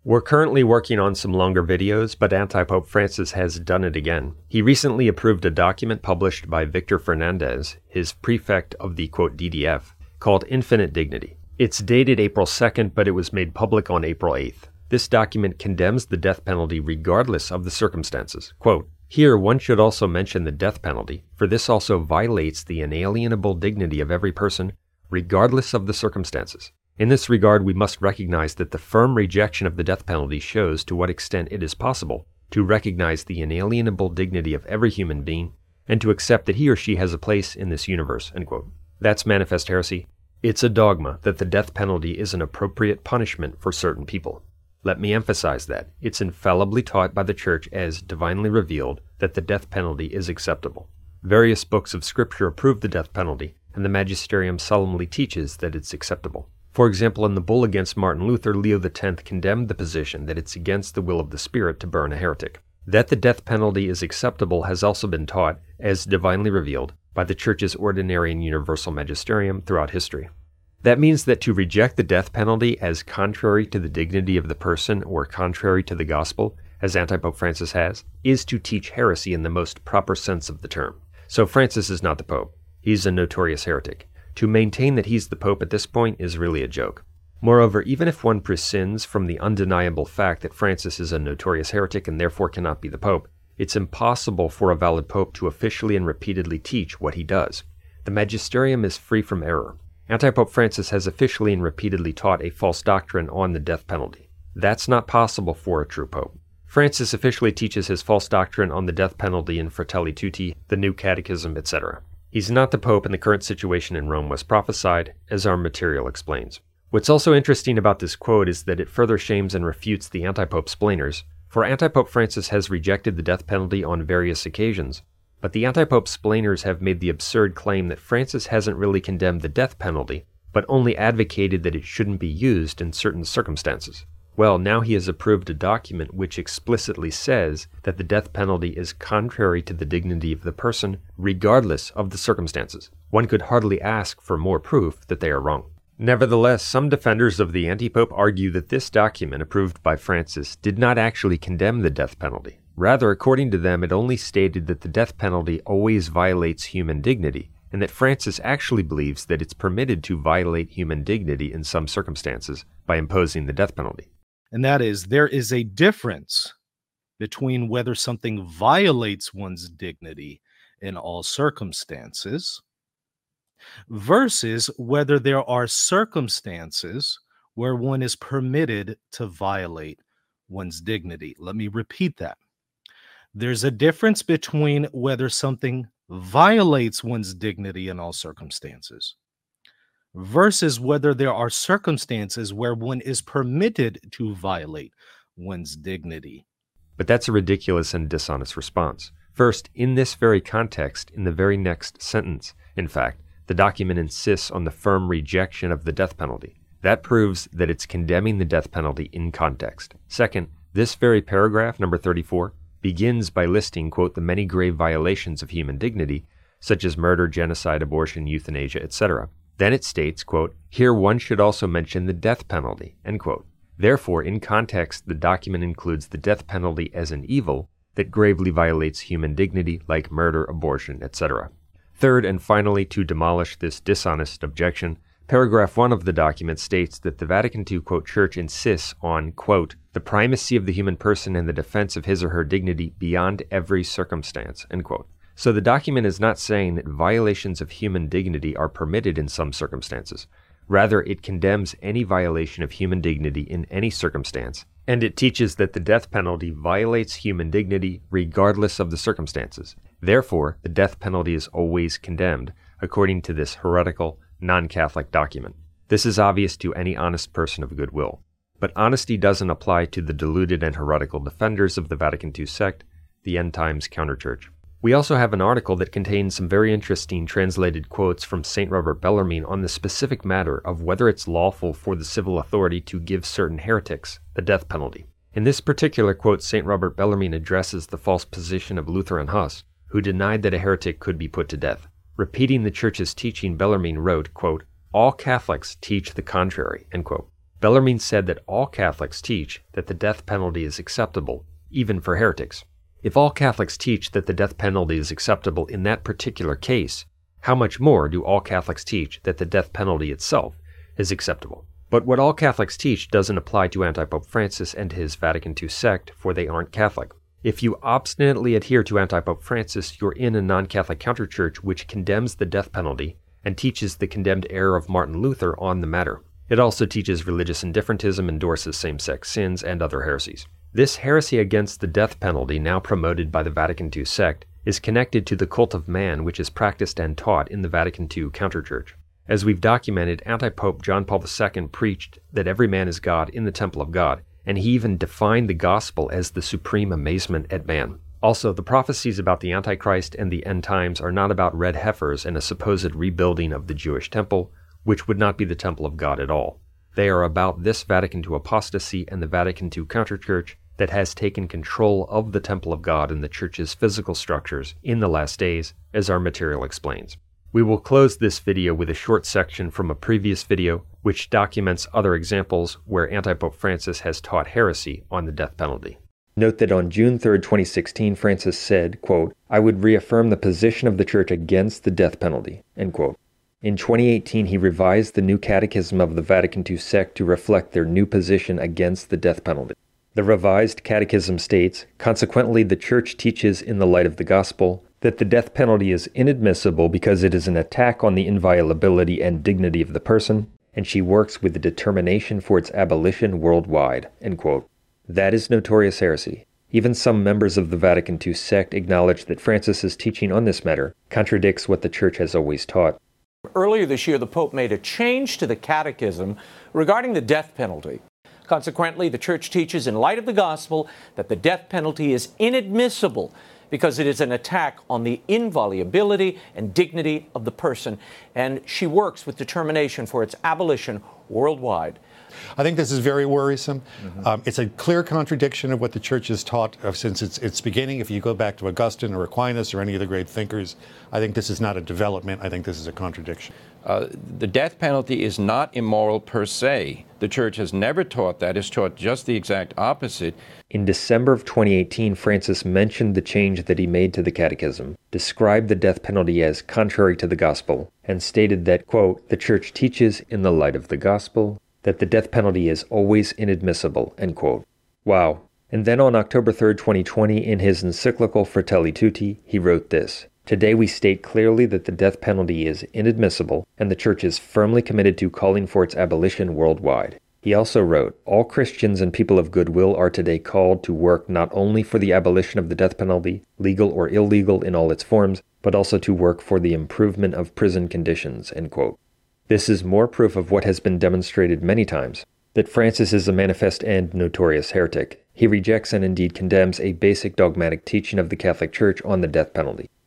We're currently working on some longer videos, but Anti-Pope Francis has done it again. He recently approved a document published by Victor Fernandez, his prefect of the, quote, DDF, called Infinite Dignity. It's dated April 2nd, but it was made public on April 8th. This document condemns the death penalty regardless of the circumstances. Quote, "Here one should also mention the death penalty, for this also violates the inalienable dignity of every person, regardless of the circumstances. In this regard, we must recognize that the firm rejection of the death penalty shows to what extent it is possible to recognize the inalienable dignity of every human being and to accept that he or she has a place in this universe." End quote. That's manifest heresy. It's a dogma that the death penalty is an appropriate punishment for certain people. Let me emphasize that. It's infallibly taught by the Church as divinely revealed that the death penalty is acceptable. Various books of Scripture approve the death penalty, and the Magisterium solemnly teaches that it's acceptable. For example, in the bull against Martin Luther, Leo X condemned the position that it's against the will of the Spirit to burn a heretic. That the death penalty is acceptable has also been taught, as divinely revealed, by the Church's ordinary and universal magisterium throughout history. That means that to reject the death penalty as contrary to the dignity of the person or contrary to the gospel, as Anti-Pope Francis has, is to teach heresy in the most proper sense of the term. So Francis is not the Pope. He's a notorious heretic. To maintain that he's the Pope at this point is really a joke. Moreover, even if one prescinds from the undeniable fact that Francis is a notorious heretic and therefore cannot be the Pope, it's impossible for a valid Pope to officially and repeatedly teach what he does. The Magisterium is free from error. Anti-Pope Francis has officially and repeatedly taught a false doctrine on the death penalty. That's not possible for a true Pope. Francis officially teaches his false doctrine on the death penalty in Fratelli Tutti, the New Catechism, etc. He's not the Pope, and the current situation in Rome was prophesied, as our material explains. What's also interesting about this quote is that it further shames and refutes the Anti-Pope splainers, for Anti-Pope Francis has rejected the death penalty on various occasions, but the Anti-Pope splainers have made the absurd claim that Francis hasn't really condemned the death penalty, but only advocated that it shouldn't be used in certain circumstances. Well, now he has approved a document which explicitly says that the death penalty is contrary to the dignity of the person, regardless of the circumstances. One could hardly ask for more proof that they are wrong. Nevertheless, some defenders of the anti-pope argue that this document approved by Francis did not actually condemn the death penalty. Rather, according to them, it only stated that the death penalty always violates human dignity, and that Francis actually believes that it's permitted to violate human dignity in some circumstances by imposing the death penalty. And that is, there is a difference between whether something violates one's dignity in all circumstances versus whether there are circumstances where one is permitted to violate one's dignity. Let me repeat that. There's a difference between whether something violates one's dignity in all circumstances versus whether there are circumstances where one is permitted to violate one's dignity. But that's a ridiculous and dishonest response. First, in this very context, in the very next sentence, in fact, the document insists on the firm rejection of the death penalty. That proves that it's condemning the death penalty in context. Second, this very paragraph, number 34, begins by listing, quote, the many grave violations of human dignity, such as murder, genocide, abortion, euthanasia, etc. Then it states, quote, here one should also mention the death penalty, end quote. Therefore, in context, the document includes the death penalty as an evil that gravely violates human dignity, like murder, abortion, etc. Third, and finally, to demolish this dishonest objection, paragraph 1 of the document states that the Vatican II, quote, Church insists on, quote, the primacy of the human person and the defense of his or her dignity beyond every circumstance, end quote. So the document is not saying that violations of human dignity are permitted in some circumstances. Rather, it condemns any violation of human dignity in any circumstance, and it teaches that the death penalty violates human dignity regardless of the circumstances. Therefore, the death penalty is always condemned, according to this heretical, non-Catholic document. This is obvious to any honest person of goodwill. But honesty doesn't apply to the deluded and heretical defenders of the Vatican II sect, the end times counterchurch. We also have an article that contains some very interesting translated quotes from St. Robert Bellarmine on the specific matter of whether it's lawful for the civil authority to give certain heretics the death penalty. In this particular quote, St. Robert Bellarmine addresses the false position of Luther and Huss, who denied that a heretic could be put to death. Repeating the Church's teaching, Bellarmine wrote, quote, all Catholics teach the contrary, end quote. Bellarmine said that all Catholics teach that the death penalty is acceptable, even for heretics. If all Catholics teach that the death penalty is acceptable in that particular case, how much more do all Catholics teach that the death penalty itself is acceptable? But what all Catholics teach doesn't apply to Antipope Francis and his Vatican II sect, for they aren't Catholic. If you obstinately adhere to Antipope Francis, you're in a non-Catholic counterchurch which condemns the death penalty and teaches the condemned error of Martin Luther on the matter. It also teaches religious indifferentism, endorses same-sex sins, and other heresies. This heresy against the death penalty, now promoted by the Vatican II sect, is connected to the cult of man which is practiced and taught in the Vatican II counterchurch. As we've documented, Antipope John Paul II preached that every man is God in the temple of God, and he even defined the gospel as the supreme amazement at man. Also, the prophecies about the Antichrist and the end times are not about red heifers and a supposed rebuilding of the Jewish temple, which would not be the temple of God at all. They are about this Vatican II apostasy and the Vatican II counterchurch that has taken control of the temple of God and the church's physical structures in the last days, as our material explains. We will close this video with a short section from a previous video which documents other examples where Antipope Francis has taught heresy on the death penalty. Note that on June 3, 2016, Francis said, quote, "I would reaffirm the position of the Church against the death penalty," end quote. In 2018, he revised the new Catechism of the Vatican II sect to reflect their new position against the death penalty. The revised catechism states, "Consequently, the Church teaches in the light of the gospel that the death penalty is inadmissible because it is an attack on the inviolability and dignity of the person, and she works with determination for its abolition worldwide," end quote. That is notorious heresy. Even some members of the Vatican II sect acknowledge that Francis's teaching on this matter contradicts what the Church has always taught. Earlier this year, the Pope made a change to the catechism regarding the death penalty. Consequently, the Church teaches in light of the gospel that the death penalty is inadmissible because it is an attack on the inviolability and dignity of the person, and she works with determination for its abolition worldwide. I think this is very worrisome. It's a clear contradiction of what the Church has taught since its beginning. If you go back to Augustine or Aquinas or any of the great thinkers, I think this is not a development. I think this is a contradiction. The death penalty is not immoral per se. The Church has never taught that. It's taught just the exact opposite. In December of 2018, Francis mentioned the change that he made to the Catechism, described the death penalty as contrary to the gospel, and stated that, quote, "The Church teaches in the light of the gospel that the death penalty is always inadmissible," end quote. Wow. And then on October 3, 2020, in his encyclical Fratelli Tutti, he wrote this: "Today we state clearly that the death penalty is inadmissible, and the Church is firmly committed to calling for its abolition worldwide." He also wrote, "All Christians and people of goodwill are today called to work not only for the abolition of the death penalty, legal or illegal in all its forms, but also to work for the improvement of prison conditions," end quote. This is more proof of what has been demonstrated many times, that Francis is a manifest and notorious heretic. He rejects and indeed condemns a basic dogmatic teaching of the Catholic Church on the death penalty.